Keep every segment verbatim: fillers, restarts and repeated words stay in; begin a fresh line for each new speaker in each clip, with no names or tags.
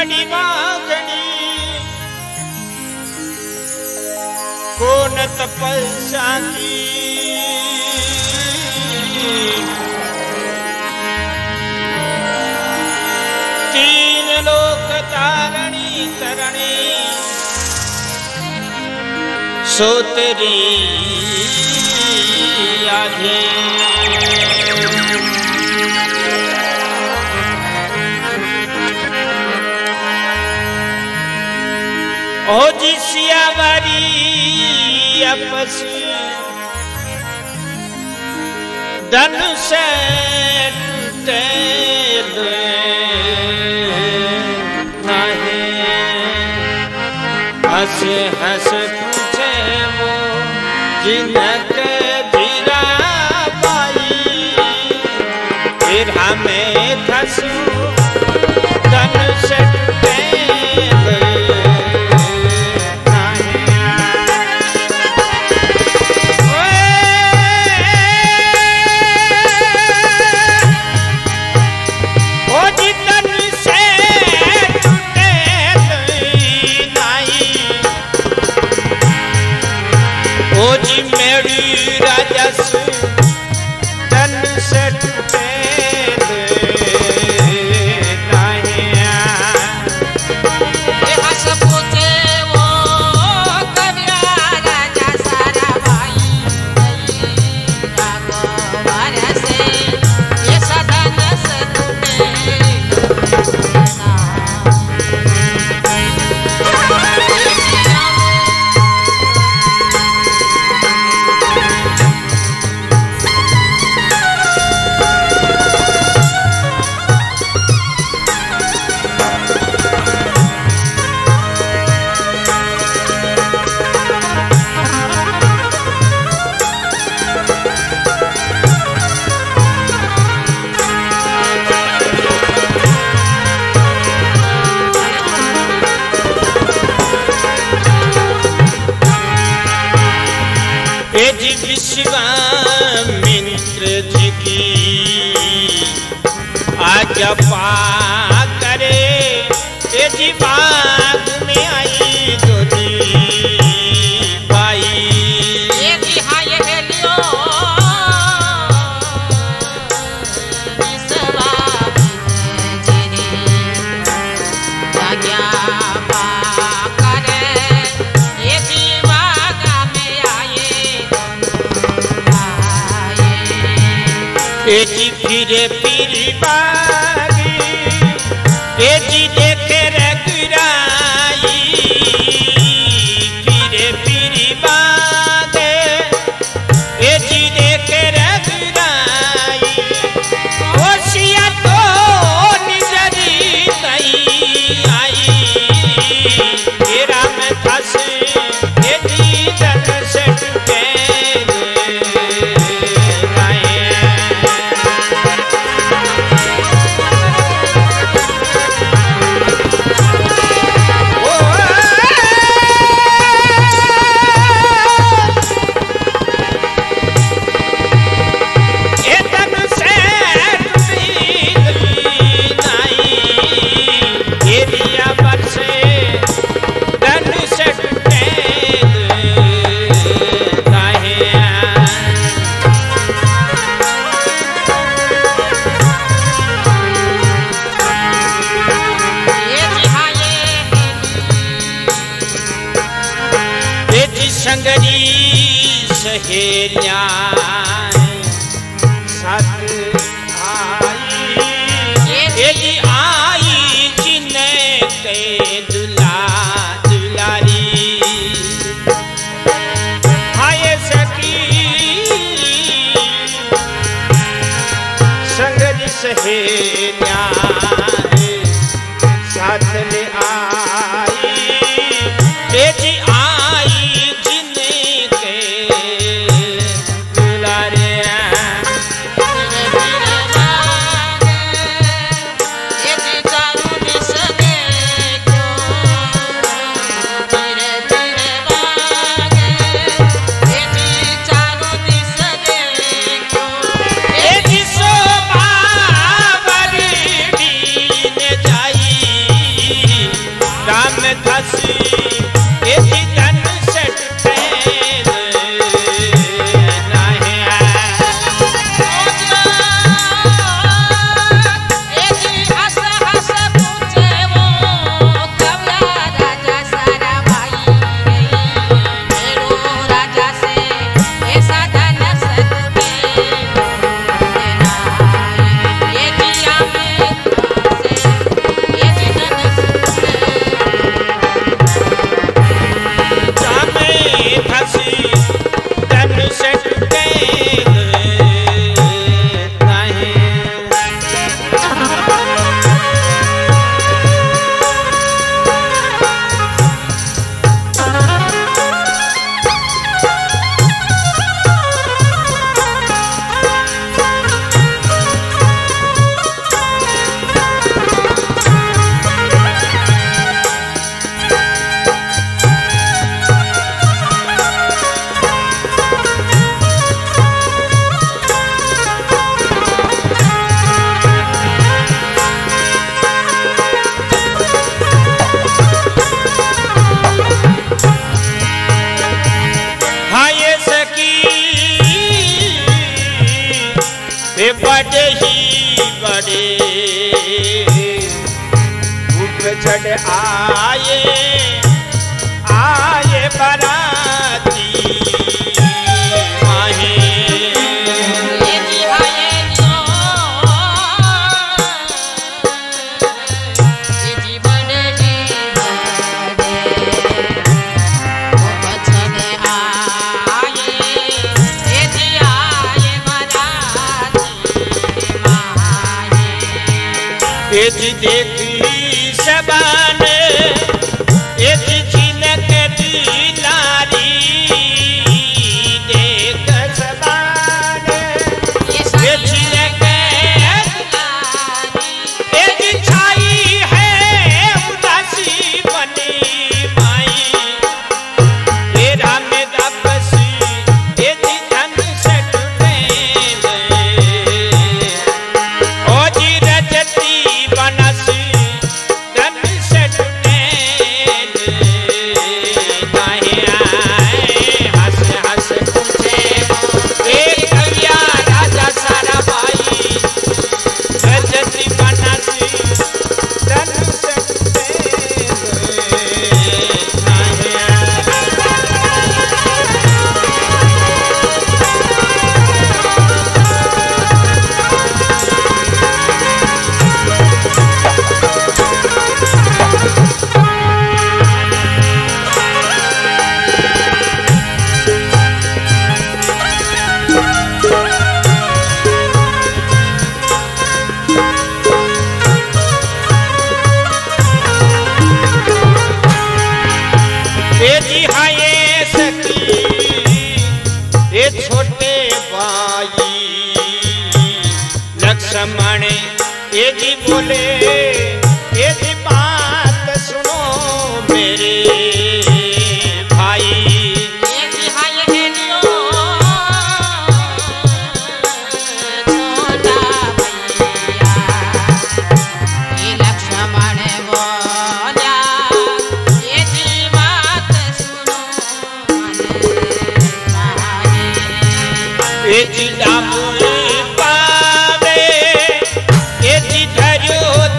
मणि मागणी कौन तपस्या की तीन लोक तारणी तरणी सो तेरी आधे ओ जी सियावारी आपस धन से टूटे हंस हंस पूछे वो जिनके धीरा पाई फिर हमें धसू धन से टूटे विश्वामित्र जी की आज्ञा पा करे ये जी बाग में आई गोदी बाई
ये जी हाँ ये लियो विश्वामित्र जी आज्ञा पा करे ये जी बाग में आए
ए जी फिरे पीरी बागी ए जी देखे रघुराई फिरे पीरी बागे ए जी देखे रघुराई होशिया तो निजरी कई आई तेरा में फंस ए जी जन से टूटे संगरी सहेलिया साथ आई ये जी आई जिन्हें के दुला दुलारी हाय सखी संगरी सहेलिया साथ ले आई ये जी आई राम धसी ए जी धन सट तेल नाही
ए जी हंस हंस पूछे वो कवला राजा सारा भाई मेरो राजा से ऐसा धन सत्ते ये जिया में से ये जी धन
रामे धसी धन सट तेल नाही वे बड़े ही बड़े भूख चढ़ आए आए बराती माहे
ये जी आए लो ये जी बड़े ही बड़े वो बचने आए ये जी आए बराती माहे
ए जी देखी शबान ए जी झिनक दिलारी देख शबान
ये
ए
सारी
झिनक
लारी
ए जी छाई है उदासी बनी माई ए राम दापसी ए जी धन सट तेल ओ जी रजती बनसी धन सट तेल नाही आए हंस हंस पूछे ए कविया राजा सारा भाई रजती बनसी धन सट तेल नाही ए जी हाये सखी ए छोटे भाई लक्ष्मण ए जी बोले ए जी बात सुनो मेरे भाई
ये जी हाय हेलियो छोटा भैया ये लक्ष्मण बोला ये जी बात सुनो मन भाई
ए जी दाम पावे ए जी धरो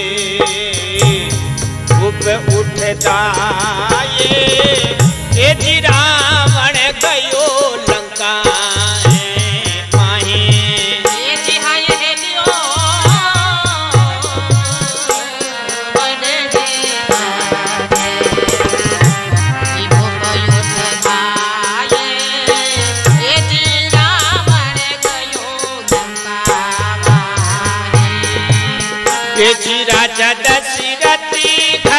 खूब उठता ये ए जी रावण गयो लंका माही
ये जी हाँ ये हेलियो बड़े दे ये भूप उठता ये ये जी रावण गयो लंका माही
ए जी राजा दशरथी